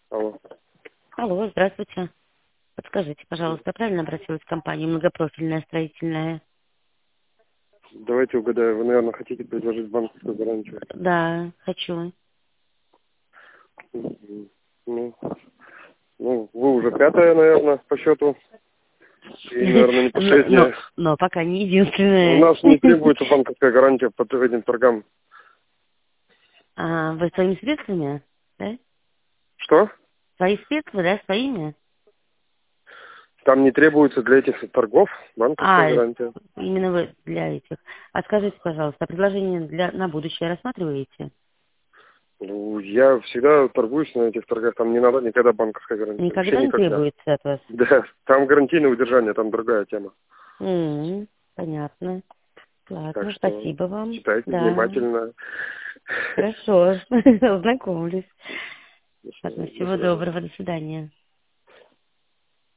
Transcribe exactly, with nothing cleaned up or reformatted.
Алло. Алло, здравствуйте. Подскажите, пожалуйста, правильно обратилась в компанию многопрофильная строительная? Давайте угадаю. Вы, наверное, хотите предложить банковскую гарантию? Да, хочу. Мгм. Ну, ну, вы уже пятая, наверное, по счету. И, наверное, не Но, но, последняя. но пока не У единственная. нас не требуется банковская гарантия по этим торгам. А, вы своими средствами, да? Что? Свои средства, да, своими? Там не требуется для этих торгов банковская А, гарантия. именно вы для этих. А скажите, пожалуйста, предложение для, на будущее рассматриваете? Ну, я всегда торгуюсь на этих торгах. Там не надо никогда банковская гарантия. Вообще Никогда не никогда. требуется от вас? Да, там гарантийное удержание, там другая тема. М, понятно. Так Ладно, что спасибо вам. читайте Да, внимательно. хорошо, ознакомлюсь. До Ладно, свидания. До всего свидания. доброго, до свидания.